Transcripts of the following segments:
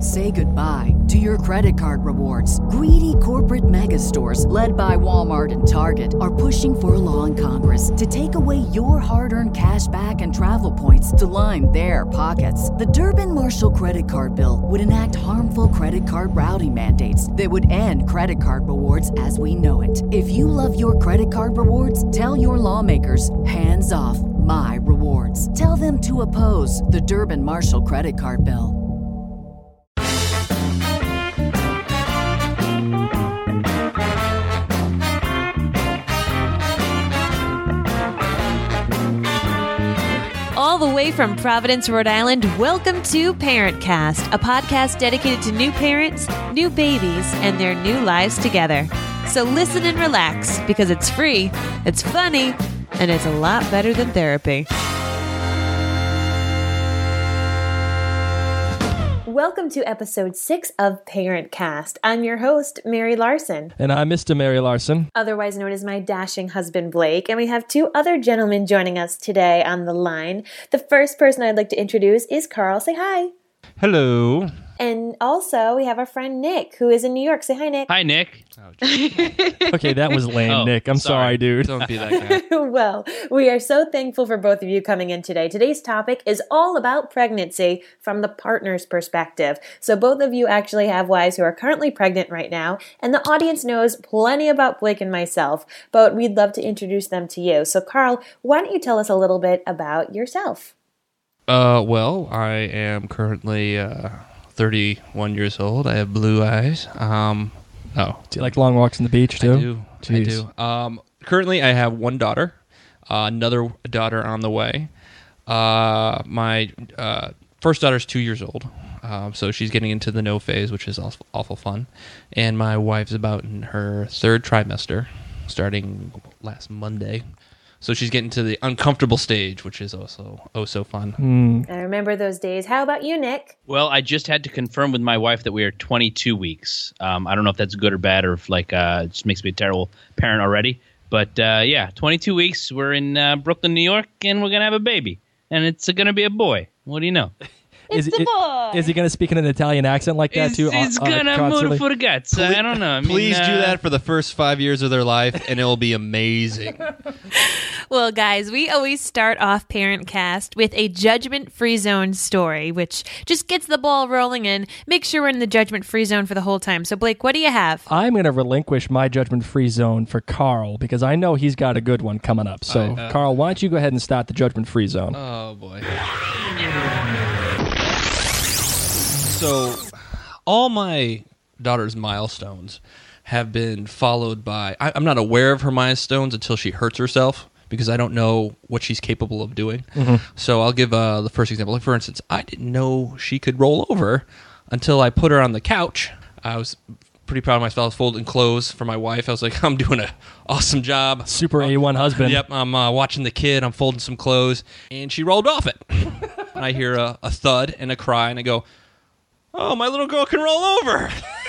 Say goodbye to your credit card rewards. Greedy corporate mega stores, led by Walmart and Target, are pushing for a law in Congress to take away your hard-earned cash back and travel points to line their pockets. The Durbin-Marshall credit card bill would enact harmful credit card routing mandates that would end credit card rewards as we know it. If you love your credit card rewards, tell your lawmakers, hands off my rewards. Tell them to oppose the Durbin-Marshall credit card bill. All the way from Providence, Rhode Island, welcome to Parent Cast, a podcast dedicated to new parents, new babies, and their new lives together. So listen and relax, because it's free, it's funny, and it's a lot better than therapy. Welcome to episode 6 of Parent Cast. I'm your host, Mary Larson. And I'm Mr. Mary Larson. Otherwise known as my dashing husband, Blake. And we have 2 other gentlemen joining us today on the line. The first person I'd like to introduce is Carl. Say hi. Hello. And also, we have our friend Nick, who is in New York. Say hi, Nick. Hi, Nick. Okay, that was lame, Nick. I'm sorry, dude. Don't be that guy. Well, we are so thankful for both of you coming in today. Today's topic is all about pregnancy from the partner's perspective. So both of you actually have wives who are currently pregnant right now, and the audience knows plenty about Blake and myself, but we'd love to introduce them to you. So Carl, why don't you tell us a little bit about yourself? Well, I am currently 31 years old. I have blue eyes. Do you like long walks on the beach, too? I do. Jeez. I do. Currently, I have one daughter, another daughter on the way. My first daughter's 2 years old, so she's getting into the no phase, which is awful fun. And my wife's about in her 3rd trimester, starting last Monday. So she's getting to the uncomfortable stage, which is also so fun. I remember those days. How about you, Nick? Well, I just had to confirm with my wife that we are 22 weeks. I don't know if that's good or bad, or if it just makes me a terrible parent already. But yeah, 22 weeks. We're in Brooklyn, New York, and we're going to have a baby. And it's going to be a boy. What do you know? It's the boy. Is he going to speak in an Italian accent like that, too? It's going to move for the guts. I don't know. Please do that for the first 5 years of their life, and it will be amazing. Well, guys, we always start off Parent Cast with a judgment-free zone story, which just gets the ball rolling and makes sure we're in the judgment-free zone for the whole time. So, Blake, what do you have? I'm going to relinquish my judgment-free zone for Carl, because I know he's got a good one coming up. So, Carl, why don't you go ahead and start the judgment-free zone? Oh, boy. So, all my daughter's milestones have been followed by... I'm not aware of her milestones until she hurts herself, because I don't know what she's capable of doing. Mm-hmm. So I'll give the first example. Like, for instance, I didn't know she could roll over until I put her on the couch. I was pretty proud of myself. I was folding clothes for my wife. I was like, I'm doing an awesome job. Super A1 husband. Yep, I'm watching the kid. I'm folding some clothes. And she rolled off it. I hear a thud and a cry, and I go... Oh, my little girl can roll over.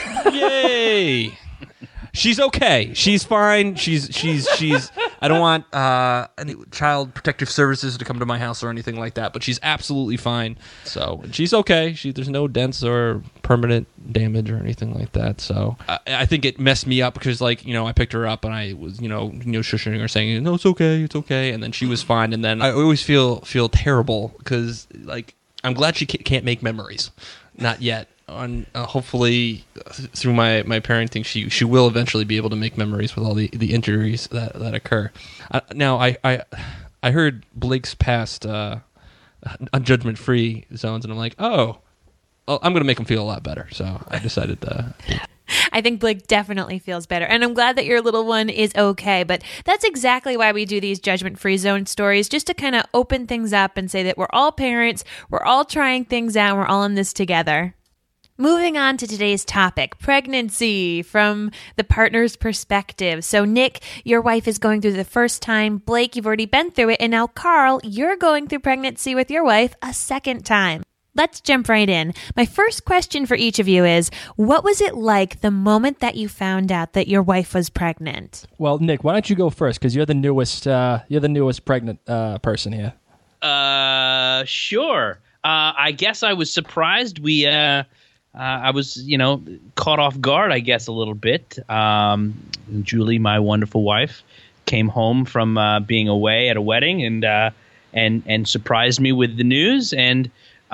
Yay. She's okay. She's fine. She's I don't want any child protective services to come to my house or anything like that, but she's absolutely fine. So, she's okay. There's no dents or permanent damage or anything like that. So, I think it messed me up because, I picked her up and I was, shushing her saying, "No, it's okay. And then she was fine. And then I always feel terrible because, I'm glad she can't make memories. Not yet. Hopefully, through my parenting, she will eventually be able to make memories with all the injuries that occur. Now, I heard Blake's past judgment-free zones, and I'm like, I'm going to make him feel a lot better. So I decided to... I think Blake definitely feels better. And I'm glad that your little one is okay. But that's exactly why we do these judgment-free zone stories, just to kind of open things up and say that we're all parents, we're all trying things out, we're all in this together. Moving on to today's topic, pregnancy from the partner's perspective. So Nick, your wife is going through the first time. Blake, you've already been through it. And now Carl, you're going through pregnancy with your wife a second time. Let's jump right in. My first question for each of you is, what was it like the moment that you found out that your wife was pregnant? Well, Nick, why don't you go first? Because you're the newest pregnant person here. Sure. I guess I was surprised. I was, caught off guard, I guess, a little bit. Julie, my wonderful wife, came home from being away at a wedding and surprised me with the news. And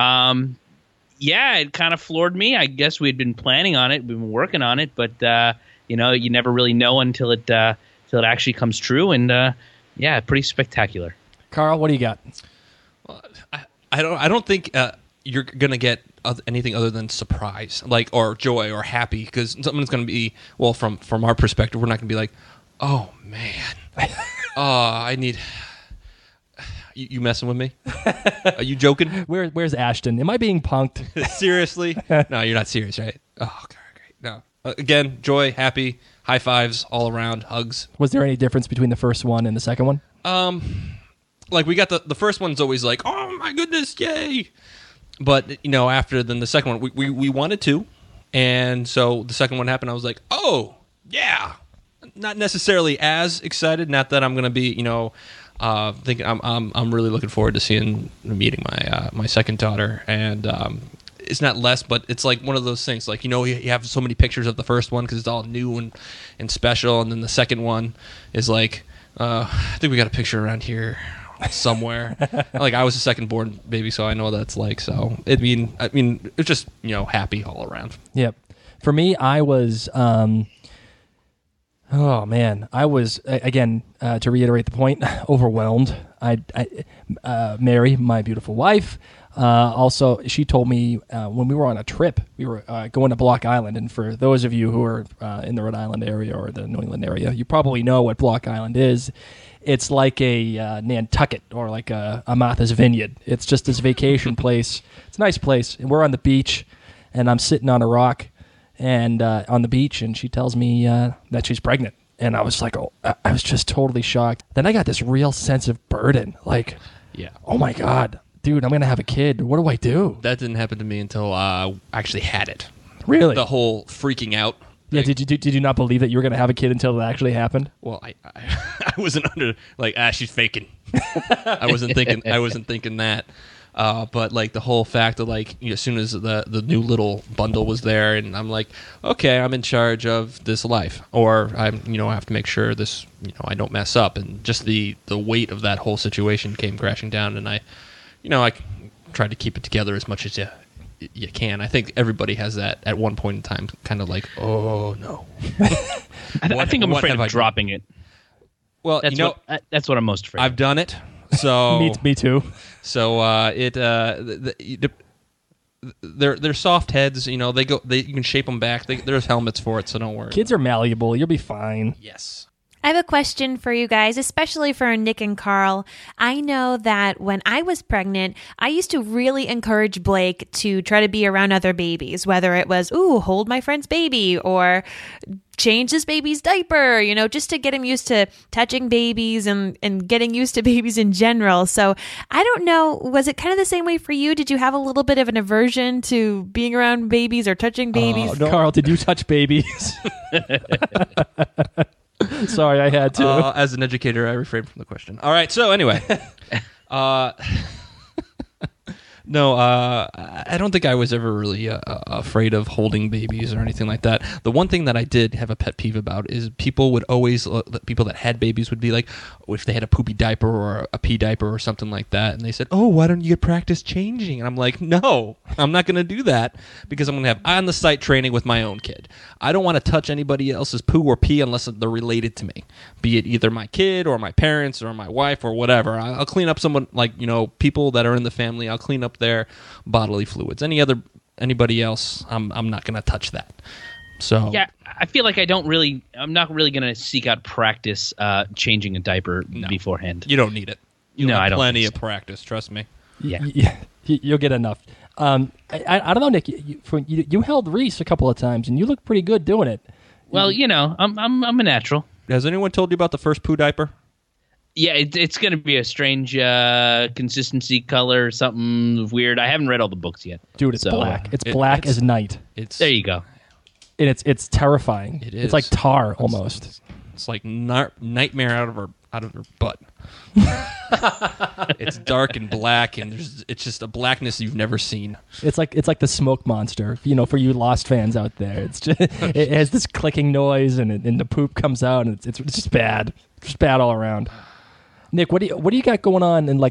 it kind of floored me. I guess we had been planning on it, we've been working on it, but you never really know until it actually comes true. And pretty spectacular. Carl, what do you got? Well, I don't think you're gonna get anything other than surprise, or joy or happy, because someone's gonna be, well, from our perspective, we're not gonna be like, oh man, I need. You messing with me? Are you joking? Where's Ashton? Am I being punked? Seriously? No, you're not serious, right? Oh, okay, great. No. Again, joy, happy, high fives all around, hugs. Was there any difference between the first one and the second one? We got the first one's always like, oh my goodness, yay! But after then the second one, we wanted to, and so the second one happened. I was like, oh yeah, not necessarily as excited. Not that I'm gonna be, thinking I'm really looking forward to meeting my second daughter, and it's not less, but it's like one of those things. Like you have so many pictures of the first one because it's all new and special, and then the second one is like, I think we got a picture around here somewhere. I was a second born baby, so I know what that's like. So it's just happy all around. Yep. For me, I was. Oh man, I was again to reiterate the point, overwhelmed. Mary, my beautiful wife, also she told me when we were on a trip, we were going to Block Island, and for those of you who are in the Rhode Island area or the New England area, you probably know what Block Island is. It's like a Nantucket or like a Martha's Vineyard. It's just this vacation place. It's a nice place, and we're on the beach, and I'm sitting on a rock and on the beach, and she tells me that she's pregnant, and I was like, I was just totally shocked. Then I got this real sense of burden, oh my god, dude, I'm gonna have a kid. What do I do? That didn't happen to me until I actually had it. Really? The whole freaking out. Yeah. Did you not believe that you were gonna have a kid until it actually happened? Well, I wasn't under she's faking. I wasn't thinking that. But the whole fact of as soon as the new little bundle was there, and I'm like, okay, I'm in charge of this life, or I'm I have to make sure this I don't mess up, and just the weight of that whole situation came crashing down, and I tried to keep it together as much as you can. I think everybody has that at one point in time, kind of oh no. I think I'm afraid of dropping it. Well, that's what I'm most afraid of. I've done it. So me too. So they're soft heads. You can shape them back. There's helmets for it, so don't worry. Kids are malleable. You'll be fine. Yes. I have a question for you guys, especially for Nick and Carl. I know that when I was pregnant, I used to really encourage Blake to try to be around other babies, whether it was, hold my friend's baby, or change this baby's diaper, just to get him used to touching babies and getting used to babies in general. So I don't know, was it kind of the same way for you? Did you have a little bit of an aversion to being around babies or touching babies? No. Carl, did you touch babies? Sorry, I had to. As an educator, I refrain from the question. All right, so anyway. No, I don't think I was ever really afraid of holding babies or anything like that. The one thing that I did have a pet peeve about is people would always, people that had babies would be like, if they had a poopy diaper or a pee diaper or something like that, and they said, why don't you get practice changing? And I'm like, no, I'm not going to do that because I'm going to have on-the-site training with my own kid. I don't want to touch anybody else's poo or pee unless they're related to me, be it either my kid or my parents or my wife or whatever. I'll clean up someone, people that are in the family, I'll clean up their bodily fluids. Anybody else, I'm not going to touch that. So yeah, I feel like I'm not really going to seek out practice changing a diaper beforehand. You don't need it. You'll have I don't. Plenty of practice, trust me. Yeah, you'll get enough. I don't know, Nick. You held Reese a couple of times, and you look pretty good doing it. Well, I'm a natural. Has anyone told you about the first poo diaper? Yeah, it's going to be a strange consistency, color, something weird. I haven't read all the books yet. Dude, it's black. It's black as night. There you go. And it's terrifying. It is. It's like tar almost. It's like nightmare out of our out of her butt. It's dark and black, and it's just a blackness you've never seen. It's like the smoke monster, for you Lost fans out there. It's just, it has this clicking noise, and the poop comes out, and it's just bad. Just bad all around. Nick, what do you got going on, and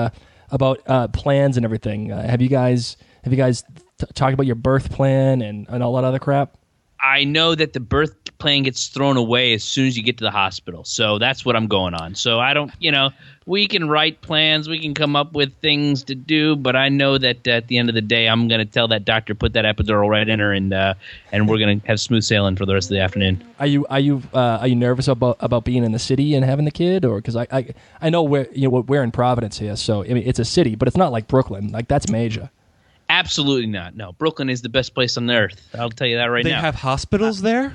about plans and everything? Have you guys talked about your birth plan and all that other crap? I know that the birth plan gets thrown away as soon as you get to the hospital. So that's what I'm going on. So I don't, we can write plans, we can come up with things to do, but I know that at the end of the day, I'm going to tell that doctor, put that epidural right in her, and we're going to have smooth sailing for the rest of the afternoon. Are you nervous about being in the city and having the kid, or because I know we're in Providence here, so I mean it's a city, but it's not like Brooklyn. Like that's major. Absolutely not. No, Brooklyn is the best place on earth. I'll tell you that right now. now. They have hospitals there?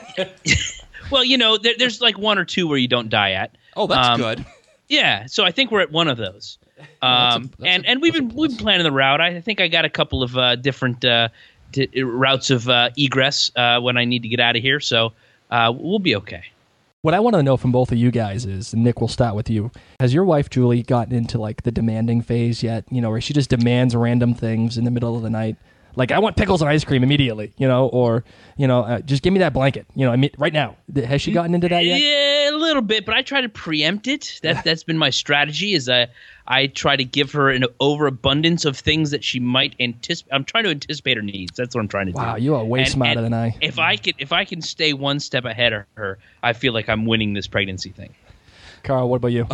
Well, there's like one or two where you don't die at. Oh, that's good. Yeah, so I think we're at one of those. And we've been planning the route. I think I got a couple of different routes of egress when I need to get out of here, so we'll be okay. What I want to know from both of you guys is, and Nick, we'll start with you. Has your wife, Julie, gotten into like the demanding phase yet? Where she just demands random things in the middle of the night? Like, I want pickles and ice cream immediately, or, just give me that blanket, right now. Has she gotten into that yet? Yeah, a little bit, but I try to preempt it. That's been my strategy, is I try to give her an overabundance of things that she might anticipate. I'm trying to anticipate her needs. That's what I'm trying to do. Wow, you are way smarter than I. If I can stay one step ahead of her, I feel like I'm winning this pregnancy thing. Carl, what about you?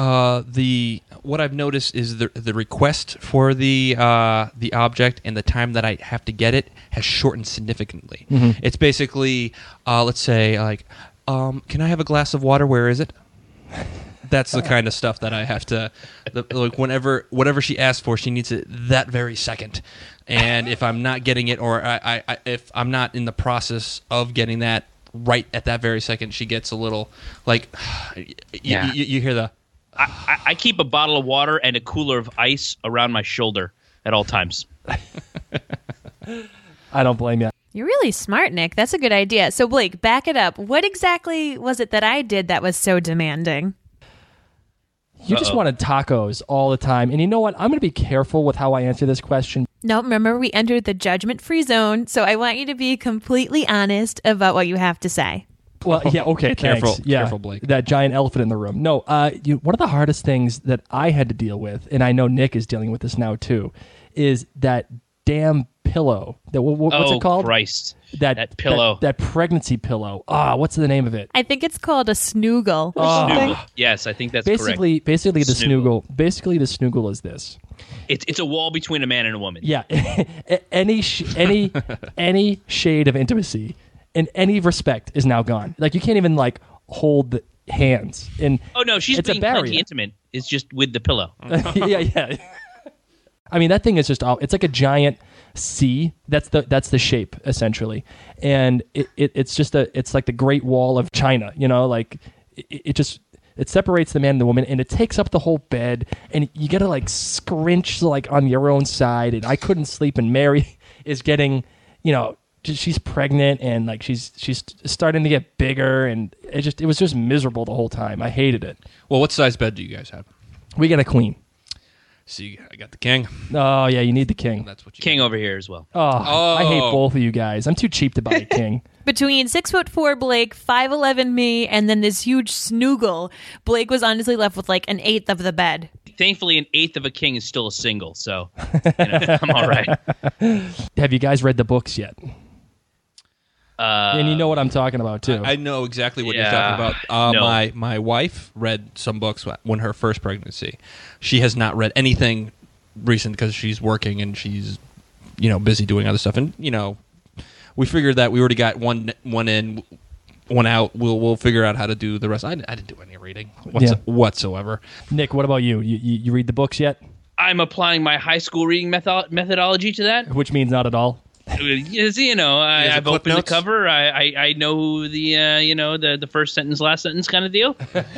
What I've noticed is the request for the object and the time that I have to get it has shortened significantly. Mm-hmm. It's basically, let's say, like, can I have a glass of water? Where is it? That's the kind of stuff that I have to, whatever she asks for, she needs it that very second. And if I'm not getting it, or if I'm not in the process of getting that right at that very second, she gets a little like, you hear the. I keep a bottle of water and a cooler of ice around my shoulder at all times. I don't blame you. You're really smart, Nick. That's a good idea. So, Blake, back it up. What exactly was it that I did that was so demanding? You just wanted tacos all the time. And you know what? I'm going to be careful with how I answer this question. No, remember, we entered the judgment-free zone, so I want you to be completely honest about what you have to say. Well, yeah, okay, careful, thanks. Yeah, careful, Blake. That giant elephant in the room. No, one of the hardest things that I had to deal with, and I know Nick is dealing with this now too, is that damn pillow. What's it called? Oh, Christ. That pillow. That pregnancy pillow. What's the name of it? I think it's called a snoogle. Snoogle. Yes, I think that's correct. Basically, the snoogle. Basically, the snoogle is this. It's a wall between a man and a woman. Yeah, any shade of intimacy in any respect is now gone. Like you can't even like hold the hands. And oh no, she's being plenty intimate. It's just with the pillow. yeah. I mean, that thing is just it's like a giant C. That's the shape essentially, and it's like the Great Wall of China. Like it separates the man and the woman, and it takes up the whole bed, and you gotta like scrunch like on your own side. And I couldn't sleep, and Mary is getting, she's pregnant, and like she's starting to get bigger, and it was just miserable the whole time. I hated it. Well, what size bed do you guys have? We got a queen. See, I got the king. Oh yeah, you need the king. That's what you king over here as well. Oh, I hate both of you guys. I'm too cheap to buy a king. Between 6'4" Blake, 5'11" me, and then this huge snoogle, Blake was honestly left with like an eighth of the bed. Thankfully, an eighth of a king is still a single, so I'm all right. Have you guys read the books yet? And you know what I'm talking about too. I know exactly what you're talking about. No. My wife read some books when her first pregnancy. She has not read anything recent because she's working and she's busy doing other stuff. And we figured that we already got one in, one out. We'll figure out how to do the rest. I didn't do any reading whatsoever. Nick, what about you? You read the books yet? I'm applying my high school reading methodology to that. Which means not at all. Yes, I've opened the cover. I know the first sentence, last sentence kind of deal.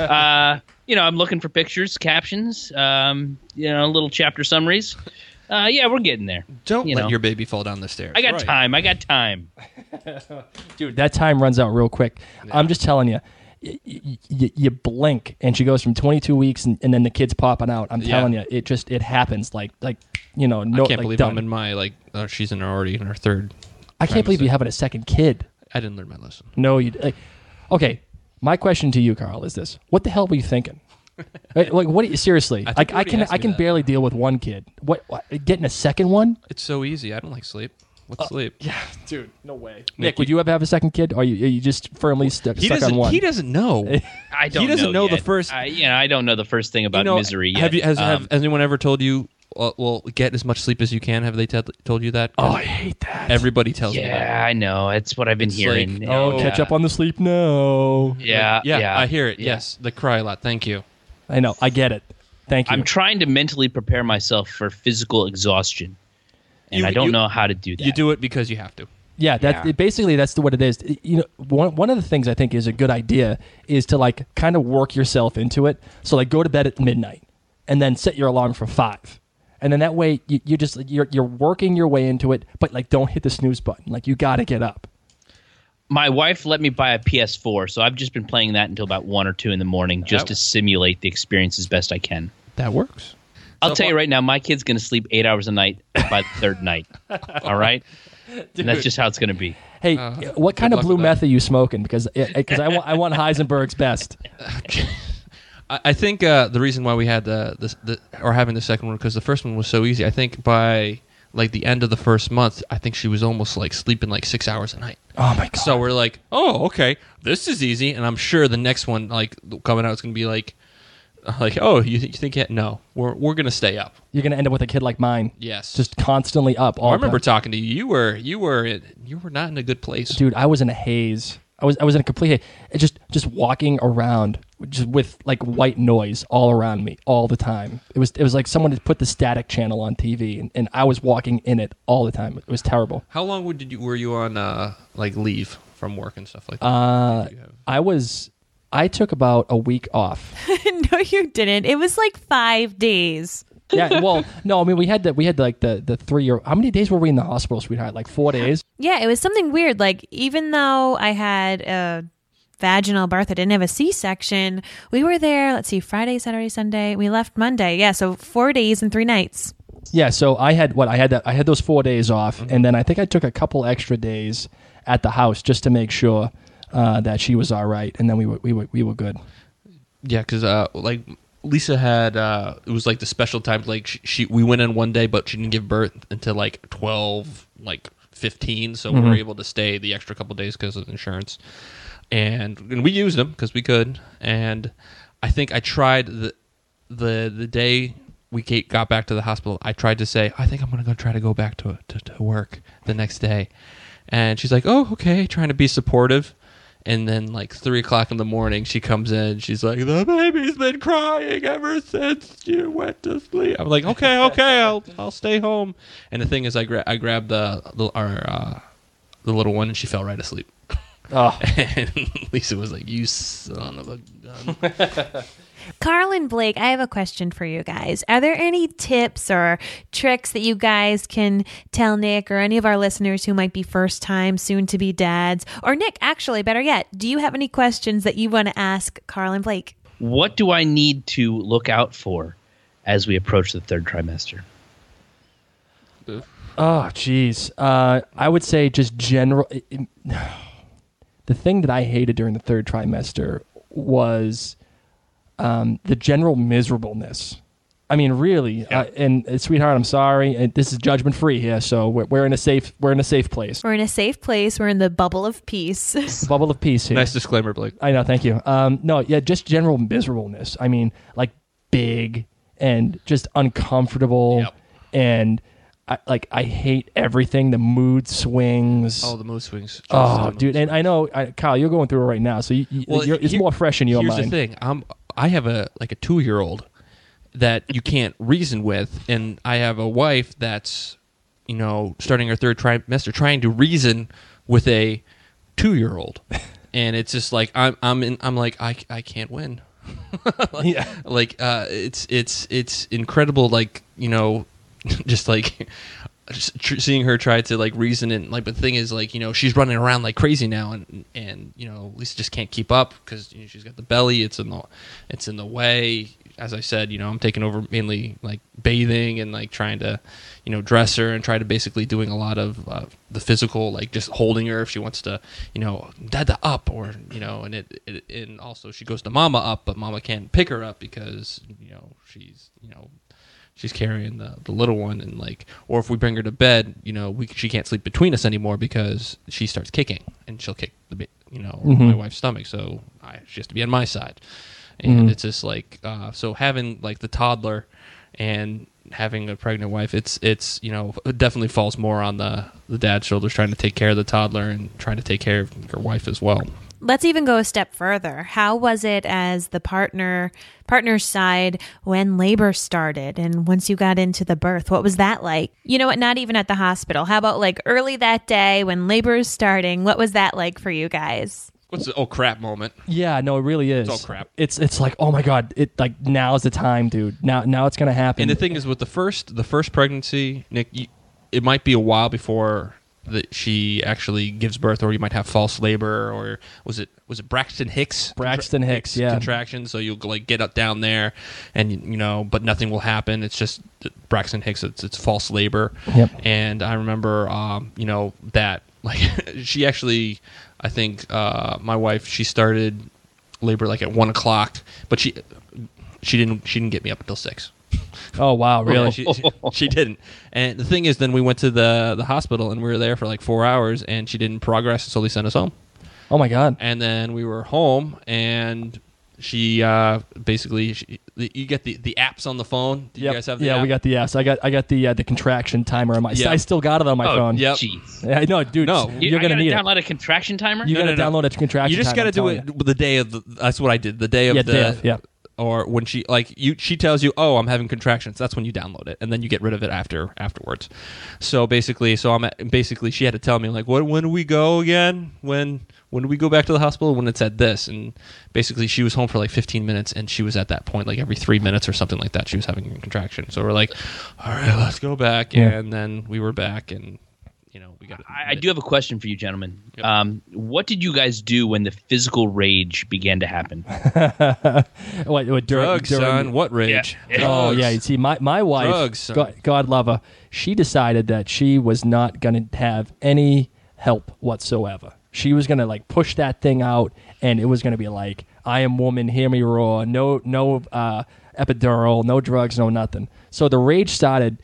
I'm looking for pictures, captions, little chapter summaries. We're getting there. Don't let your baby fall down the stairs. I got time. Dude, that time runs out real quick. Yeah. I'm just telling you, you blink and she goes from 22 weeks and then the kid's popping out. I'm telling you, it happens like no. I can't believe done. I'm in my she's already in her third. I can't believe you're having a second kid. I didn't learn my lesson. No, okay. My question to you, Carl, is this: what the hell were you thinking? Like, what? Seriously, I can barely deal with one kid. What? Getting a second one? It's so easy. I don't like sleep. What's sleep? Yeah, dude, no way. Nick, would you ever have a second kid? Or are you just firmly stuck on one? He doesn't know. I don't. He doesn't know yet. the first. I don't know the first thing about misery yet. Has anyone ever told you? Well, get as much sleep as you can. Have they told you that? Oh, I hate that. Everybody tells me that. Yeah, I know. It's what I've been hearing. Like, catch up on the sleep now. Yeah, I hear it. Yes, they cry a lot. Thank you. I know. I get it. Thank you. I'm trying to mentally prepare myself for physical exhaustion, and I don't know how to do that. You do it because you have to. Yeah, basically that's what it is. One of the things I think is a good idea is to kind of work yourself into it. So go to bed at midnight, and then set your alarm for 5, and then that way you're working your way into it. But don't hit the snooze button. You got to get up. My wife let me buy a PS4, so I've just been playing that until about 1 or 2 in the morning, just to simulate the experience as best I can. That works. I'll tell you right now, my kid's going to sleep 8 hours a night by the third night. All right? And that's just how it's going to be. Hey, what kind of blue meth are you smoking? Because I want Heisenberg's best. I think the reason why we had having the second one because the first one was so easy. I think by the end of the first month, I think she was almost sleeping 6 hours a night. Oh my god! So we're like, oh, okay, this is easy, and I'm sure the next one coming out is going to be oh, you think yet? No, we're going to stay up. You're going to end up with a kid like mine. Yes, just constantly up. I remember talking to you. You were not in a good place, dude. I was in a haze. I was in a complete haze. Just walking around just with white noise all around me all the time. It was like someone had put the static channel on TV and I was walking in it all the time. It was terrible. How long were you on leave from work and stuff like that? I took about a week off. No, you didn't. It was 5 days. Yeah, well, no, I mean we had the 3 year. How many days were we in the hospital, sweetheart? 4 days. Yeah, it was something weird. Even though I had a vaginal birth, I didn't have a C-section. We were there. Let's see, Friday, Saturday, Sunday. We left Monday. Yeah, so 4 days and 3 nights. Yeah, so I had those 4 days off, and then I think I took a couple extra days at the house just to make sure that she was all right, and then we were good. Yeah, because Lisa had it was the special times we went in one day, but she didn't give birth until 12, 15, so we were able to stay the extra couple days because of insurance, and we used them because we could. And I think I tried the day we got back to the hospital. I tried to say I think I'm going to try to go back to work the next day, and she's like, "Oh, okay," trying to be supportive. And then 3 o'clock in the morning, she comes in. She's like, "The baby's been crying ever since you went to sleep." I'm like, "Okay, I'll stay home." And the thing is, I grabbed the little one, and she fell right asleep. Oh. And Lisa was like, "You son of a gun." Carl and Blake, I have a question for you guys. Are there any tips or tricks that you guys can tell Nick or any of our listeners who might be first-time, soon-to-be dads? Or Nick, actually, better yet, do you have any questions that you want to ask Carl and Blake? What do I need to look out for as we approach the third trimester? Oh, geez. I would say just general... The thing that I hated during the third trimester was... the general miserableness. I mean, really. Yeah. And sweetheart, I'm sorry. And this is judgment free here, so we're in a safe place. We're in a safe place. We're in the bubble of peace. Bubble of peace here. Nice disclaimer, Blake. I know. Thank you. No, yeah, just general miserableness. I mean, big and just uncomfortable. Yep. And I hate everything. The mood swings. Oh, the mood swings. Oh, dude. And I know, Kyle, you're going through it right now, so it's more fresh in your mind. Here's the thing. I have a 2-year-old that you can't reason with, and I have a wife that's, starting her third trimester, trying to reason with a 2-year-old, and it's just I'm like I can't win. It's incredible. Just just seeing her try to like reason and like, but the thing is like, she's running around like crazy now, and Lisa just can't keep up because she's got the belly. It's in the way. As I said, I'm taking over mainly like bathing and like trying to, dress her and try to basically doing a lot of the physical, like just holding her if she wants to, dada up or, and also she goes to mama up, but mama can't pick her up because, she's carrying the little one, and like, or if we bring her to bed, she can't sleep between us anymore because she starts kicking and she'll kick my wife's stomach. So she has to be on my side. And it's just like, so having like the toddler and having a pregnant wife, it definitely falls more on the dad's shoulders, trying to take care of the toddler and trying to take care of your wife as well. Let's even go a step further. How was it as the partner's side when labor started and once you got into the birth? What was that like? You know what? Not even at the hospital. How about like early that day when labor is starting? What was that like for you guys? What's the oh crap moment? Yeah, no, it really is. It's all crap. It's like, oh my god, it like now's the time, dude. Now it's gonna happen. And the thing is, with the first pregnancy, Nick, it might be a while before that she actually gives birth, or you might have false labor, or was it Braxton Hicks? Braxton Hicks, yeah. Contractions. So you'll like get up down there, and but nothing will happen. It's just Braxton Hicks. It's false labor. Yep. And I remember, that like she actually. I think my wife, she started labor like at 1 o'clock, but she didn't get me up until 6. Oh wow, really? She didn't. And the thing is, then we went to the hospital and we were there for like 4 hours, and she didn't progress, so they sent us home. Oh my god! And then we were home, and she basically you get the apps on the phone. Do you guys have the app? We got the apps. I got the contraction timer on my. Yep. I still got it on my phone. Yep. Jeez. Yeah, I know, dude. No. You're gonna need download a contraction timer. You gotta download a contraction. You just timer, got to do it the day of the. That's what I did. The day of the. Yeah. Or when she she tells you, oh, I'm having contractions. That's when you download it, and then you get rid of it afterwards. So basically, she had to tell me like, when do we go again? When do we go back to the hospital? When it's at this, and basically she was home for like 15 minutes, and she was at that point like every 3 minutes or something like that. She was having a contraction. So we're like, all right, let's go back, and then we were back, and we got. I do have a question for you, gentlemen. Yep. What did you guys do when the physical rage began to happen? What drugs, son? What rage? Yeah. Oh yeah, you see, my wife, Drugs, God love her, she decided that she was not going to have any help whatsoever. She was going to like push that thing out, and it was going to be like, I am woman, hear me roar, no epidural, no drugs, no nothing. So the rage started.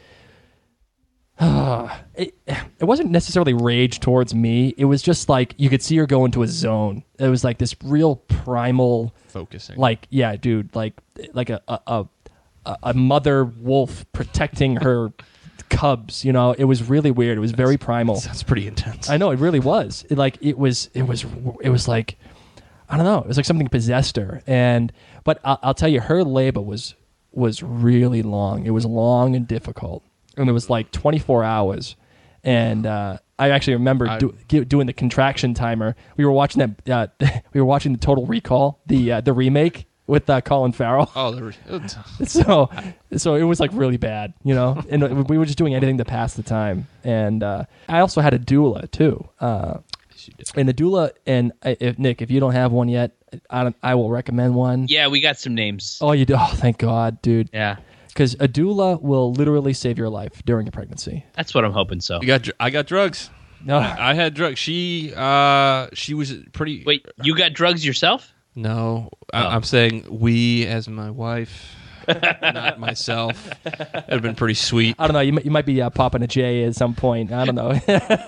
It wasn't necessarily rage towards me. It was just like you could see her go into a zone. It was like this real primal Focusing. like, yeah, dude, like a mother wolf protecting her cubs. It was really weird. It was very primal. That's pretty intense. I know, it really was. It was like, I don't know. It was like something possessed her. But I'll tell you, her labor was really long. It was long and difficult. And it was like 24 hours. And I actually remember doing the contraction timer. We were watching that. We were watching the Total Recall, the remake with Colin Farrell. Oh, so it was like really bad, And we were just doing anything to pass the time. And I also had a doula too. And the doula, and Nick, if you don't have one yet, I will recommend one. Yeah, we got some names. Oh, you do? Oh, thank God, dude. Yeah. Because a doula will literally save your life during a pregnancy. That's what I'm hoping so. I got drugs. No, I had drugs. She was pretty. Wait, you got drugs yourself? No, I'm saying we as my wife, not myself. It'd have been pretty sweet. I don't know. You might be popping a J at some point. I don't know.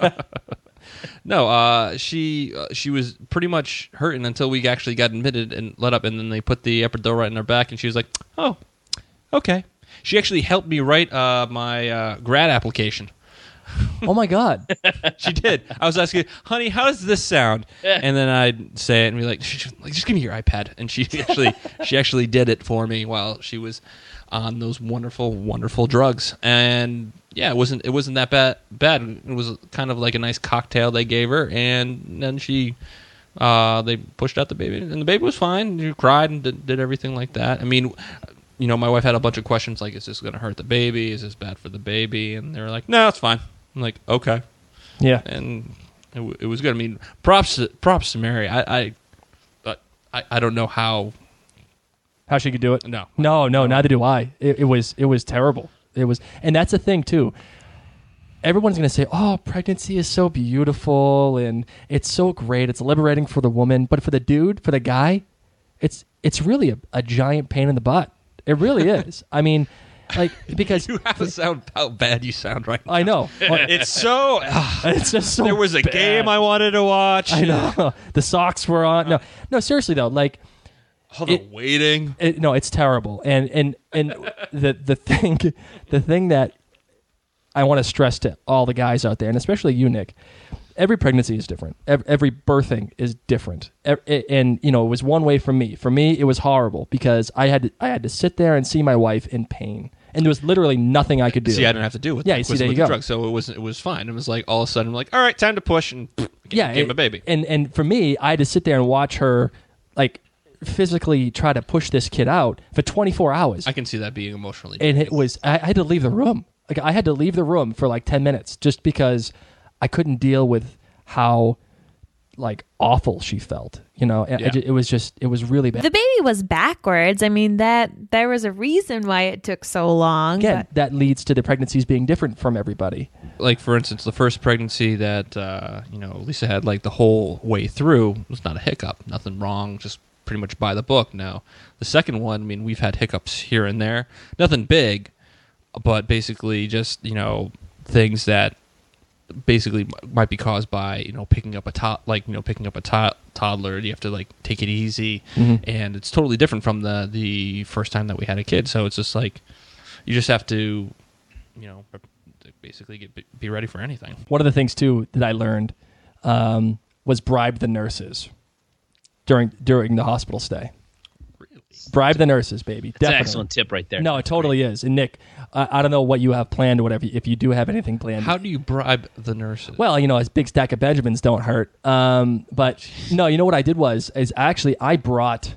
No, she was pretty much hurting until we actually got admitted and let up, and then they put the epidural right in her back, and she was like, "Oh, okay." She actually helped me write my grad application. Oh my God. She did. I was asking, honey, how does this sound? And then I'd say it and be like, just give me your iPad. And she actually did it for me while she was on those wonderful, wonderful drugs. And yeah, it wasn't that bad. It was kind of like a nice cocktail they gave her, and then they pushed out the baby, and the baby was fine. She cried and did everything like that. I mean, my wife had a bunch of questions like, is this going to hurt the baby? Is this bad for the baby? And they were like, no, it's fine. I'm like, okay. Yeah. And it was good. I mean, props to Mary. I don't know how she could do it. No. No, neither do I. It was terrible. And that's the thing too. Everyone's going to say, "Oh, pregnancy is so beautiful and it's so great. It's liberating for the woman, but for the dude, for the guy, it's really a giant pain in the butt. It really is. I mean, like, because you have to sound how bad you sound right now. I know. It's so It's just so there was a bad. game I wanted to watch. I know. The socks were on. No, seriously though, like, All the waiting. no, it's terrible. And the thing that I want to stress to all the guys out there, and especially you, Nick, every pregnancy is different. Every birthing is different. And it was one way for me. For me, it was horrible because I had to sit there and see my wife in pain, and there was literally nothing I could do. See, I didn't have to do with Yeah, you see, there you the go. drug, so it was fine. It was like all of a sudden, I'm like, all right, time to push, and gave a baby. And for me, I had to sit there and watch her, like, physically try to push this kid out for 24 hours. I can see that being emotionally. And draining. it was, I had to leave the room. Like, I had to leave the room for like 10 minutes just because I couldn't deal with how, like, awful she felt. It was really bad. The baby was backwards. I mean, that there was a reason why it took so long. Again, but that leads to the pregnancies being different from everybody. Like, for instance, the first pregnancy that Lisa had, like, the whole way through was not a hiccup, nothing wrong, just pretty much by the book. Now, the second one, I mean, we've had hiccups here and there, nothing big, but basically just things that basically might be caused by picking up a toddler. You have to, like, take it easy, and it's totally different from the first time that we had a kid. So it's just like you just have to basically be ready for anything. One of the things too that I learned was bribe the nurses during the hospital stay. Really? Bribe the nurses, baby. That's an Definitely. excellent tip right there. No, it totally is. And Nick, I don't know what you have planned or whatever, if you do have anything planned. How do you bribe the nurses? Well, a big stack of Benjamins don't hurt. But no, what I did is actually I brought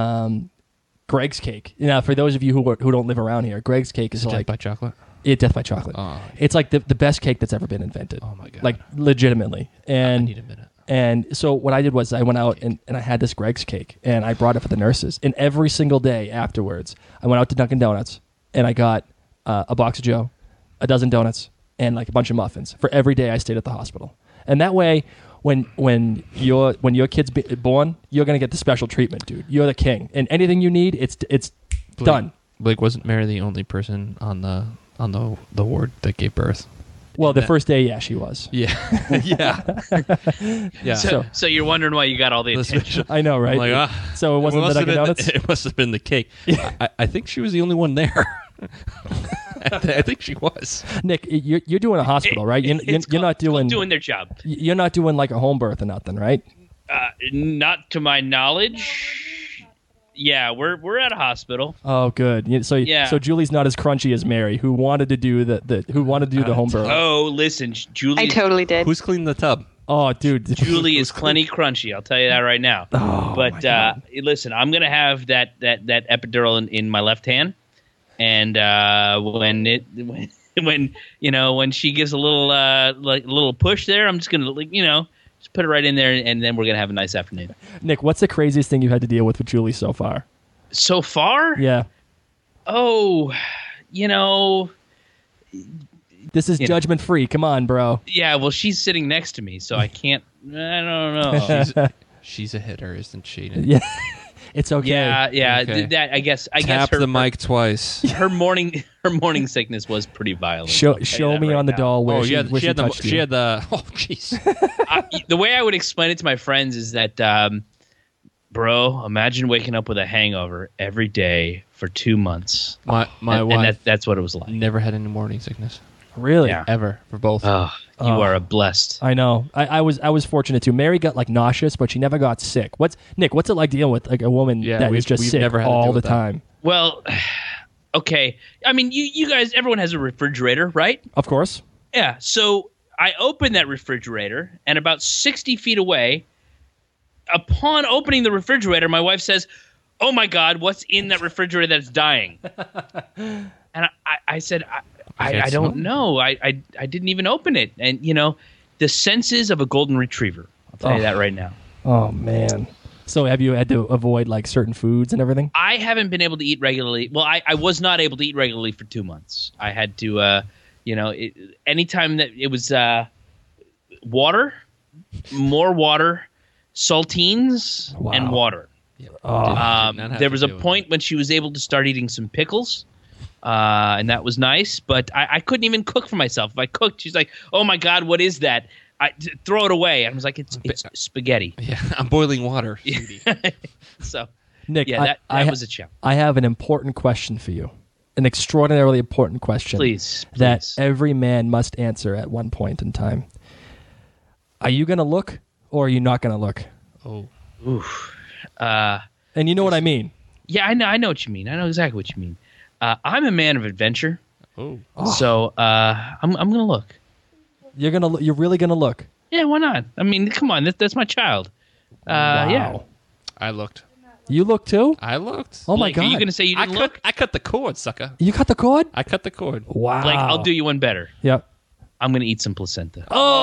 Greg's cake. For those of you who don't live around here, Greg's cake is Death like by chocolate. Death by chocolate. Oh. It's like the best cake that's ever been invented. Oh my God. Like, legitimately. And I need a minute. And so what I did was I went out and I had this Greg's cake, and I brought it for the nurses. And every single day afterwards, I went out to Dunkin' Donuts, and I got a box of Joe, a dozen donuts, and like a bunch of muffins for every day I stayed at the hospital. And that way, when your kid's born, you're gonna get the special treatment, dude. You're the king, and anything you need, it's done. Blake, wasn't Mary the only person on the ward that gave birth? Well, the first day, yeah, she was. Yeah, yeah. So you're wondering why you got all the attention. I know, right? I'm like, so it wasn't the Dunkin' Donuts? It must have been the cake. I think she was the only one there. I think she was. Nick, you're doing a hospital, right? You're not doing their job. You're not doing like a home birth or nothing, right? Not to my knowledge. Yeah, we're at a hospital. Oh, good. So Julie's not as crunchy as Mary, who wanted to do the home birth. Oh, listen, Julie. I totally did. Who's cleaning the tub? Oh, dude, Julie is plenty crunchy. I'll tell you that right now. Oh, but listen, I'm gonna have that epidural in my left hand, and when she gives a little push there, I'm just gonna just put it right in there, and then we're gonna have a nice afternoon. Nick, what's the craziest thing you had to deal with Julie so far? So far? Yeah. Oh, this is judgment free. Come on, bro. Yeah, well, she's sitting next to me, so I can't. I don't know. She's a hitter, isn't she? Yeah. It's okay. Yeah. Okay. That I guess. Tap the mic twice. Her morning sickness was pretty violent. Show that me right on the now. doll where She had touched you. the. Oh, jeez. The way I would explain it to my friends is that, bro, imagine waking up with a hangover every day for 2 months. My and wife that's what it was like. never had any morning sickness Really? Yeah. ever for both. Oh, you are a blessed. I know. I was fortunate too. Mary got like nauseous, but she never got sick. What's it like dealing with like a woman that is just we've sick never had to all deal the with that. time? Well, okay. I mean, you guys, everyone has a refrigerator, right? Of course. Yeah. So I opened that refrigerator, and about 60 feet away, upon opening the refrigerator, my wife says, "Oh my God, what's in that refrigerator that's dying?" And I said, I don't know. I didn't even open it. And, the senses of a golden retriever. I'll tell you that right now. Oh, man. So have you had to avoid like certain foods and everything? I haven't been able to eat regularly. Well, I was not able to eat regularly for 2 months. I had to, anytime that it was water, more water, saltines, Wow. and water. Oh, There was a point when she was able to start eating some pickles. And that was nice, but I couldn't even cook for myself. If I cooked, she's like, "Oh my God, what is that? Throw it away." And I was like, "It's spaghetti." Yeah, I'm boiling water. Sweetie. So, Nick, yeah, that was a challenge. I have an important question for you. An extraordinarily important question. Please. That every man must answer at one point in time. Are you going to look or are you not going to look? Oh. Oof. And you know what I mean. Yeah, I know what you mean. I know exactly what you mean. I'm a man of adventure. Oh. So I'm going to look. You're really going to look. Yeah, why not? I mean, come on. That's my child. Wow. Yeah. I looked. You look too? I looked. Oh, my Blake, God. Are you going to say you didn't look? I cut the cord, sucker. You cut the cord? I cut the cord. Wow. Blake, I'll do you one better. Yep. I'm going to eat some placenta.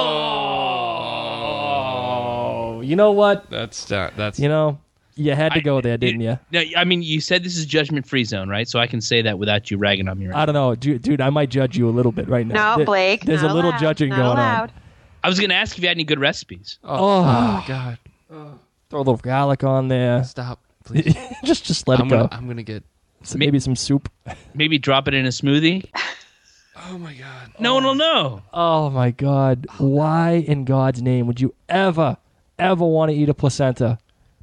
Oh. You know what? That's You had to go there, didn't you? No, I mean, you said this is judgment-free zone, right? So I can say that without you ragging on me. Right? I don't know. Dude, I might judge you a little bit right now. No, Blake. There's not a little allowed, judging not going allowed. I was going to ask if you had any good recipes. Oh, God. throw a little garlic on there. Stop, please. just let it go. I'm gonna get. Maybe some soup. Maybe drop it in a smoothie. Oh my God. No one will know. Oh my God! Why in God's name would you ever want to eat a placenta?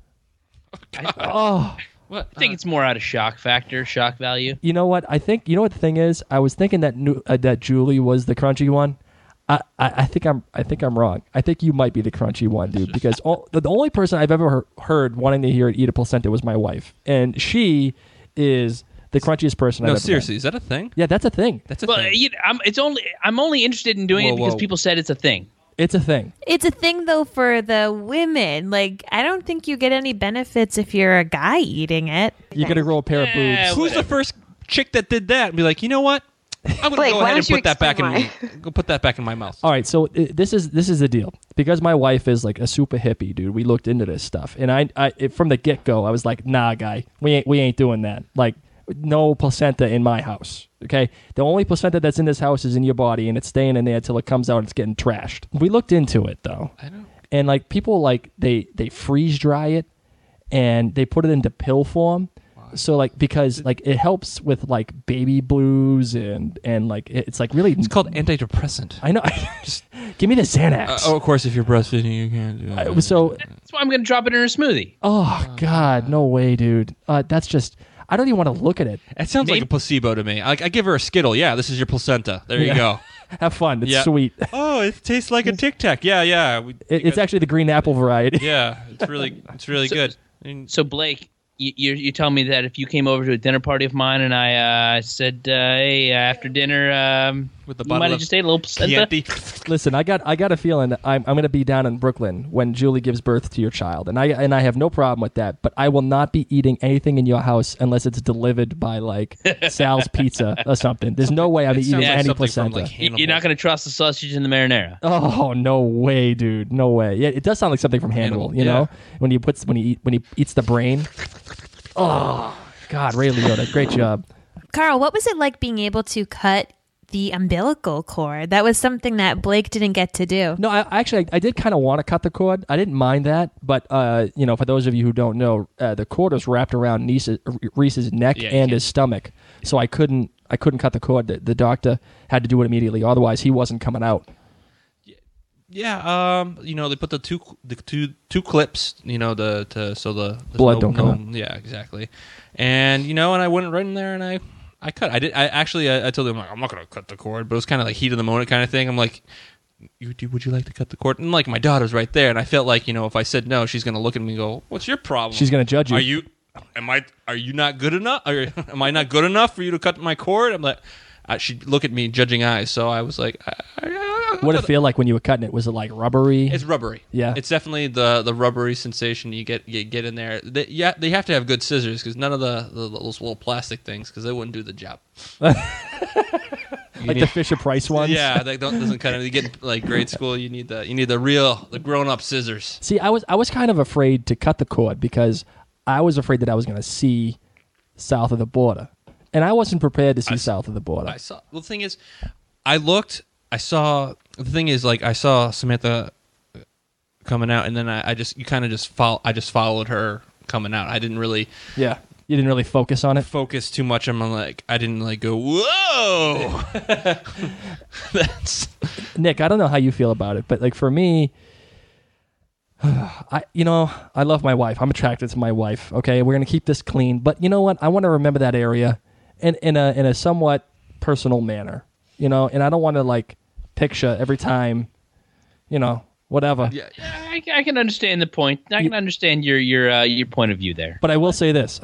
Oh, What? I think it's more out of shock value. you know what? I think you know what the thing is. I was thinking that that Julie was the crunchy one. I think I'm wrong. I think you might be the crunchy one, dude. Because the only person I've ever heard wanting to hear it eat a placenta was my wife, and she is the crunchiest person I've No, ever seriously, met. is that a thing? Yeah, that's a thing. That's a Well, thing. I'm only interested in doing it because Whoa. people said it's a thing. It's a thing. It's a thing though for the women. Like, I don't think you get any benefits if you're a guy eating it. You're gonna grow a pair of Yeah, boobs. Who's the first chick that did that? And be like, you know what? I'm gonna Blake, go why ahead and don't you put that back in. explain Go put that back in my mouth. All right, so this is the deal. Because my wife is like a super hippie, dude. We looked into this stuff, and I from the get go, I was like, nah, guy, we ain't doing that. Like, no placenta in my house. Okay, the only placenta that's in this house is in your body, and it's staying in there until it comes out and it's getting trashed. We looked into it though, I know. and like people like they freeze dry it, and they put it into pill form. So like because like it helps with like baby blues and like it's like really It's called antidepressant. I know. Just give me the Xanax. Of course, if you're breastfeeding, you can't do it. So That's why I'm going to drop it in a smoothie. oh God, no way, dude. That's just I don't even want to look at it. It sounds like Maybe- a placebo to me. Like I give her a Skittle. Yeah, this is your placenta. There you Yeah. go. Have fun. It's Yeah. sweet. Oh, it tastes like a Tic Tac. Yeah. It's actually the green apple variety. Yeah, it's really good. So, Blake, you tell me that if you came over to a dinner party of mine and I said, hey, after dinner, With the you bottle might have of just ate a little placenta. Chianti. Listen, I got a feeling that I'm going to be down in Brooklyn when Julie gives birth to your child, and I have no problem with that. But I will not be eating anything in your house unless it's delivered by like Sal's Pizza or something. There's no way I'm It eating sounds like any something placenta. from like Hannibal. You're not going to trust the sausage in the marinara. Oh no way, dude! No way. Yeah, it does sound like something from Hannibal. Hannibal, You know, yeah. when he eats the brain. Oh God, Ray Liotta, great job. Carl, what was it like being able to cut the umbilical cord? That was something that Blake didn't get to do. No, I did kind of want to cut the cord. I didn't mind that, but for those of you who don't know, the cord was wrapped around Reese's neck Yeah, you and can't- his stomach, so I couldn't cut the cord. The doctor had to do it immediately, otherwise he wasn't coming out. Yeah, they put the two clips, so the Blood don't come out. Yeah, exactly. And and I went right in there and I cut. I told him, like, I'm not gonna cut the cord, but it was kind of like heat of the moment kind of thing. I'm like, would you like to cut the cord? And like my daughter's right there, and I felt like if I said no, she's gonna look at me and go, what's your problem? She's gonna judge you. Are you not good enough? Am I not good enough for you to cut my cord? I'm like. She'd look at me judging eyes, so I was like, What did it feel like when you were cutting it? Was it like rubbery? It's rubbery. Yeah. It's definitely the rubbery sensation you get in there. They have to have good scissors because none of those little plastic things because they wouldn't do the job. Like the Fisher Price ones. Yeah, that doesn't cut it. You get like grade school. You need the grown up scissors. See, I was kind of afraid to cut the cord because I was afraid that I was going to see south of the border, and I wasn't prepared to see south of the border. I saw. Well, the thing is, I saw. The thing is, like, I saw Samantha coming out, and then I just followed her coming out. I didn't really. Yeah. You didn't really focus on it? Focus too much. I didn't like go, whoa! That's Nick, I don't know how you feel about it, but like for me, I love my wife. I'm attracted to my wife, okay? We're going to keep this clean, but you know what? I want to remember that area in a somewhat personal manner, and I don't want to like picture every time, whatever. Yeah, I can understand the point. I can understand your point of view there. But I will say this.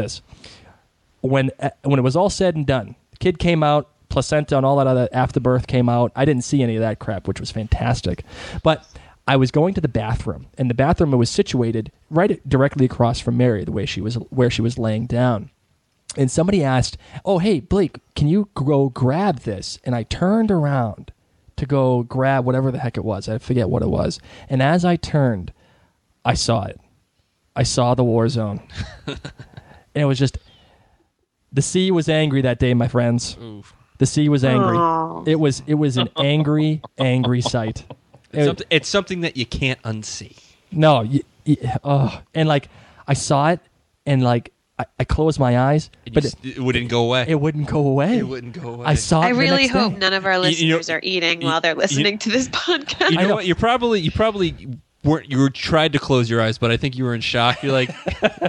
When it was all said and done, the kid came out, placenta and all that other afterbirth came out. I didn't see any of that crap, which was fantastic. But I was going to the bathroom, and the bathroom was situated right directly across from Mary, where she was laying down. And somebody asked, "Oh, hey, Blake, can you go grab this?" And I turned around to go grab whatever the heck it was. I forget what it was. And as I turned, I saw it. I saw the war zone. And it was just, the sea was angry that day, my friends. Oof. The sea was angry. Aww. It was an angry, angry sight. it's something that you can't unsee. No, and like I saw it, and like I closed my eyes, but it wouldn't go away. It wouldn't go away. It wouldn't go away. I saw it. I really the next hope day. none of our listeners are eating while they're listening to this podcast. You know what? You probably weren't. You were tried to close your eyes, but I think you were in shock. You're like,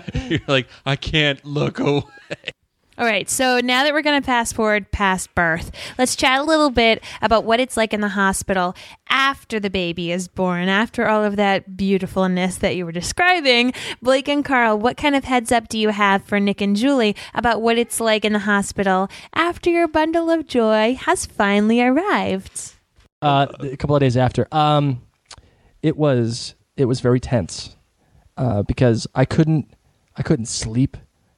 I can't look away. All right, so now that we're going to fast forward past birth, let's chat a little bit about what it's like in the hospital after the baby is born, after all of that beautifulness that you were describing. Blake and Carl, what kind of heads up do you have for Nick and Julie about what it's like in the hospital after your bundle of joy has finally arrived? A couple of days after, it was very tense because I couldn't sleep.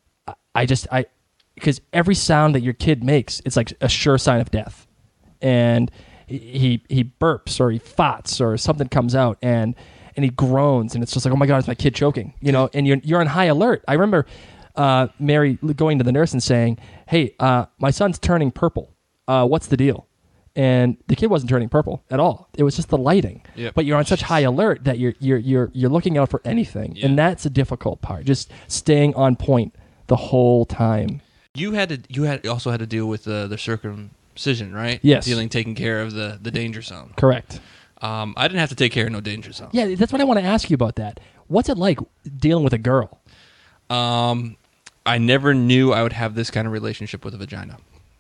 Because every sound that your kid makes, it's like a sure sign of death. And he burps or he farts or something comes out and he groans, and it's just like, oh my God, it's my kid choking, and you're on high alert. I remember Mary going to the nurse and saying, hey, my son's turning purple. What's the deal? And the kid wasn't turning purple at all. It was just the lighting. Yep. But you're on such high alert that you're looking out for anything. Yeah. And that's a difficult part, just staying on point the whole time. You also had to deal with the circumcision, right? Yes. Taking care of the danger zone. Correct. I didn't have to take care of no danger zone. Yeah, that's what I want to ask you about that. What's it like dealing with a girl? I never knew I would have this kind of relationship with a vagina.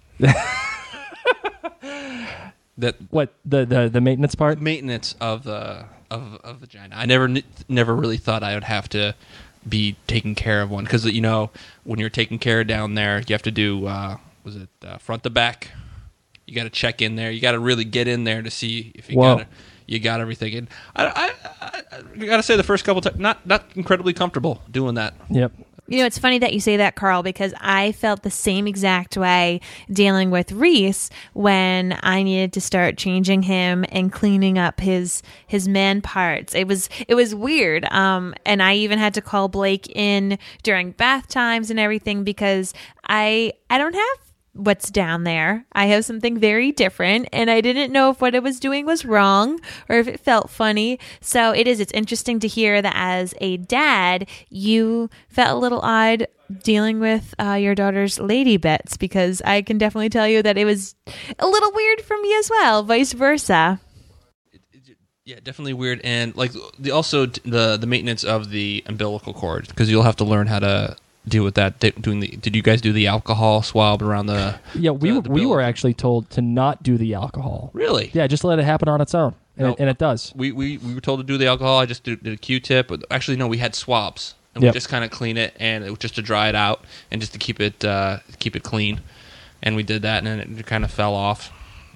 What the maintenance part? Maintenance of vagina. I never really thought I would have to be taking care of one because when you're taking care down there, you have to do front to back. You got to check in there. You got to really get in there to see if you got everything. And I got to say the first couple times not incredibly comfortable doing that. Yep. It's funny that you say that, Carl, because I felt the same exact way dealing with Reese when I needed to start changing him and cleaning up his man parts. It was weird. And I even had to call Blake in during bath times and everything because I don't have what's down there. I have something very different, and I didn't know if what it was doing was wrong or if it felt funny. So it's interesting to hear that as a dad, you felt a little odd dealing with your daughter's lady bits, because I can definitely tell you that it was a little weird for me as well, vice versa. Yeah, definitely weird. And like the maintenance of the umbilical cord, because you'll have to learn how to deal with that. Did you guys do the alcohol swab around the? Yeah, we were actually told to not do the alcohol. Really? Yeah, just let it happen on its own, and it does. We were told to do the alcohol. I just did a Q-tip. Actually, no, we had swabs, and we just kind of clean it, and it was just to dry it out and just to keep it clean. And we did that, and then it kind of fell off.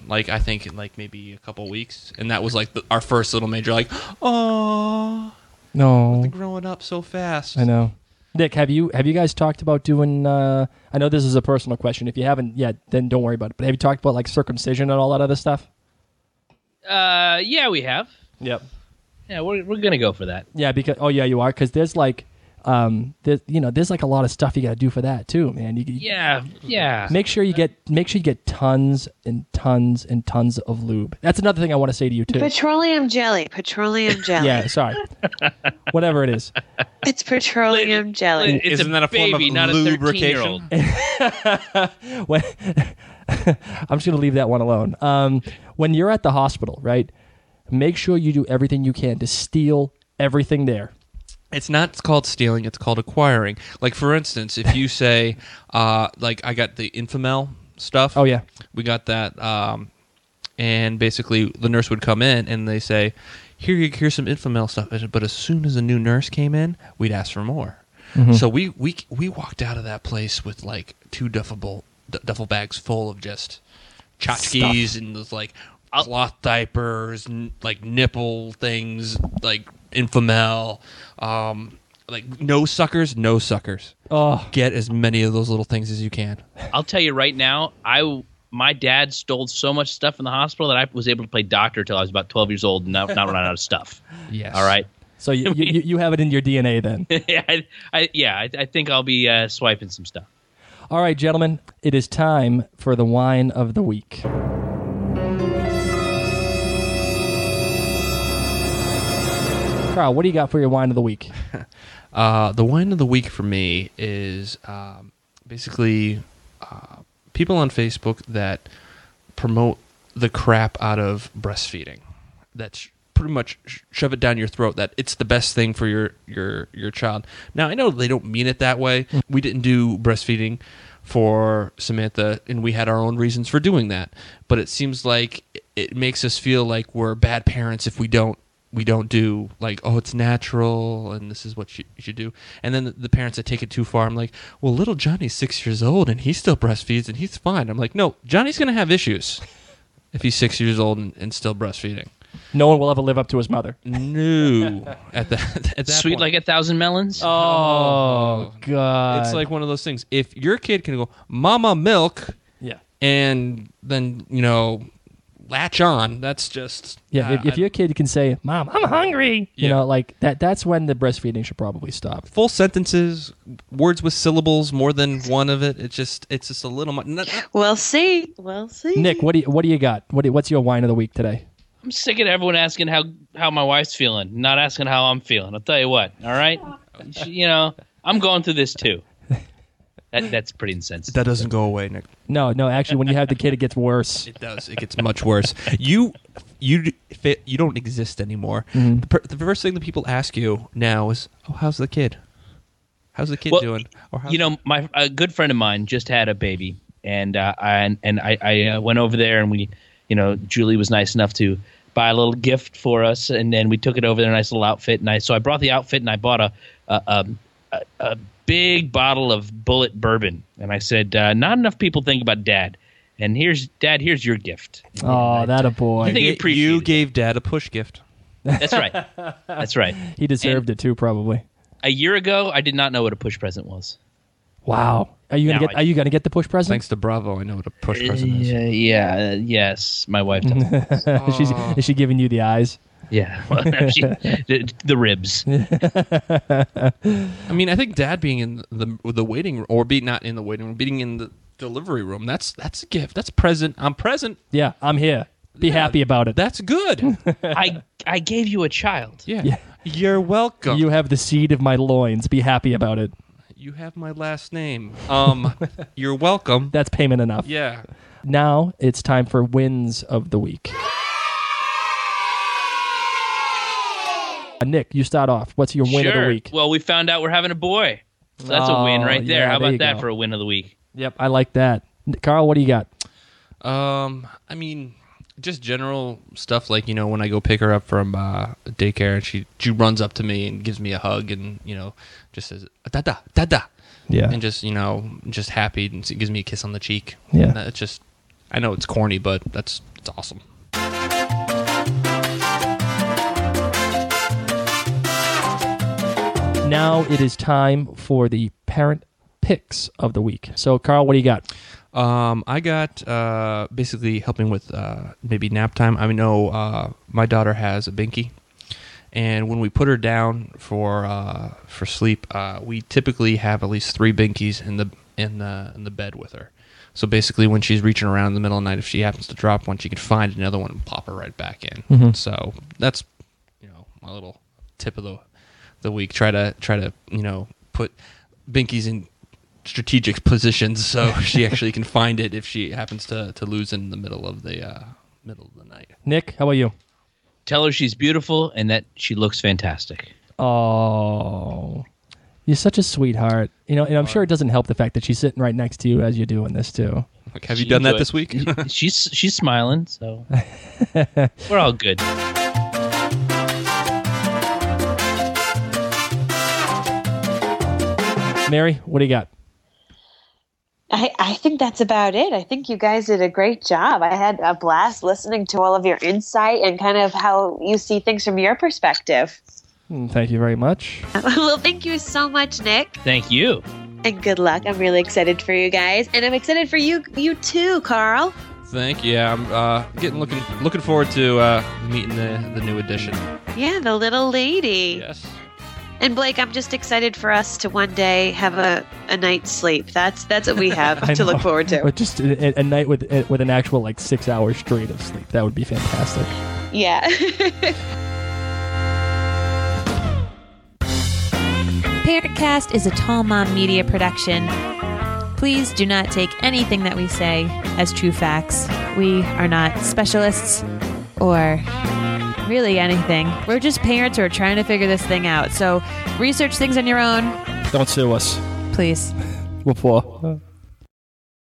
like I think in like maybe a couple weeks, and that was like our first little major. Like, oh, No, growing up so fast. I know. Nick, have you guys talked about doing? I know this is a personal question. If you haven't yet, then don't worry about it. But have you talked about like circumcision and all that other stuff? Yeah, we have. Yep. Yeah, we're gonna go for that. Yeah, because you are, because there's like, there's like a lot of stuff you got to do for that too, man. Yeah. Make sure you get tons and tons and tons of lube. That's another thing I want to say to you too. Petroleum jelly. Yeah, sorry. Whatever it is. It's petroleum jelly. It's Isn't that a form baby, of not lubrication? a 13-year-old. When, I'm just going to leave that one alone. When you're at the hospital, right, make sure you do everything you can to steal everything there. It's not called stealing, it's called acquiring. Like, for instance, if you say, like, I got the Infamel stuff. Oh, yeah. We got that, and basically the nurse would come in and they say, here's some Infamel stuff. But as soon as a new nurse came in, we'd ask for more. Mm-hmm. So we walked out of that place with, like, 2 duffel bags full of just tchotchkes and those, like, cloth diapers, like nipple things, like Infamel, like no suckers. Oh, Get as many of those little things as you can. I'll tell you right now, my dad stole so much stuff in the hospital that I was able to play doctor till I was about 12 years old and not run out of stuff. Yes. All right. so you have it in your DNA then. I think I'll be swiping some stuff. All right, gentlemen, it is time for the wine of the week. Carl, what do you got for your wine of the week? The wine of the week for me is basically people on Facebook that promote the crap out of breastfeeding. That's pretty much shove it down your throat that it's the best thing for your child. Now, I know they don't mean it that way. We didn't do breastfeeding for Samantha, and we had our own reasons for doing that. But it seems like it makes us feel like we're bad parents if we don't do, like, oh, it's natural and this is what you should do. And then the parents that take it too far, I'm like, well, little Johnny's 6 years old and he still breastfeeds and he's fine. I'm like, no, Johnny's going to have issues if he's 6 years old and still breastfeeding. No one will ever live up to his mother. No. at that Sweet point. like 1,000 melons. Oh, God. It's like one of those things. If your kid can go, Mama, milk, yeah. and then, latch on, that's just... Yeah, if your kid can say, Mom, I'm hungry, Yeah. like that's when the breastfeeding should probably stop. full sentences, words with syllables, more than one of it. It's just a little much. We'll see. Nick, what do you got? What's your wine of the week today? I'm sick of everyone asking how my wife's feeling, not asking how I'm feeling. I'll tell you what, all right? I'm going through this too. That's pretty insensitive. That doesn't go away, Nick. No, actually, when you have the kid, it gets worse. It does. It gets much worse. You don't exist anymore. Mm-hmm. The first thing that people ask you now is, "Oh, how's the kid? How's the kid Well, doing?" Or how's a good friend of mine just had a baby, and I went over there, and we, Julie was nice enough to buy a little gift for us, and then we took it over there, a nice little outfit, and I brought the outfit, and I bought a big bottle of Bullet bourbon, and I said, not enough people think about Dad, and here's your gift. Oh, that a boy. I think he appreciated you it. gave Dad a push gift. That's right. That's right. He deserved it too, probably. A year ago, I did not know what a push present was. Wow. Are you gonna get the push present? Thanks to Bravo, I know what a push present is. Yes, my wife does. Is she giving you the eyes? Yeah, the ribs. I mean, I think Dad being in the waiting room, or not in the waiting room, being in the delivery room, that's a gift. That's present. I'm present. Yeah, I'm here. Be happy about it. That's good. I gave you a child. Yeah. You're welcome. You have the seed of my loins. Be happy about it. You have my last name. You're welcome. That's payment enough. Yeah. Now it's time for wins of the week. Nick, you start off. What's your win of the week? Well, we found out we're having a boy. So that's a win right there. Yeah, How there about you that go. for a win of the week? Yep, I like that. Carl, what do you got? I mean, just general stuff like, when I go pick her up from daycare and she runs up to me and gives me a hug and, just says, "Dada, dada." Yeah. And just, just happy and gives me a kiss on the cheek. Yeah. And it's just I know it's corny, but it's awesome. Now it is time for the parent picks of the week. So, Carl, what do you got? I got basically helping with maybe nap time. I know my daughter has a binky, and when we put her down for sleep, we typically have at least 3 binkies in the bed with her. So basically, when she's reaching around in the middle of the night, if she happens to drop one, she can find another one and pop her right back in. Mm-hmm. So that's my little tip of the week. Try to put binkies in strategic positions so she actually can find it if she happens to lose in the middle of the night. Nick, how about you? Tell her she's beautiful and that she looks fantastic. Oh, you're such a sweetheart. And I'm sure it doesn't help the fact that she's sitting right next to you as you're doing this too. Like, have you done that this week? She's smiling, so we're all good. Mary, what do you got? I think that's about it. I think you guys did a great job. I had a blast listening to all of your insight and kind of how you see things from your perspective. Thank you very much. Well, thank you so much, Nick. Thank you. And good luck. I'm really excited for you guys. And I'm excited for you too, Carl. Thank you. Yeah, I'm looking forward to meeting the new edition. Yeah, the little lady. Yes. And Blake, I'm just excited for us to one day have a night's sleep. That's what we have I to know. look forward to. But just a night with an actual 6 hours straight of sleep. That would be fantastic. Yeah. Parentcast is a Tall Mom Media production. Please do not take anything that we say as true facts. We are not specialists or really anything. We're just parents who are trying to figure this thing out. So research things on your own, Don't sue us. please. Whoop whoop.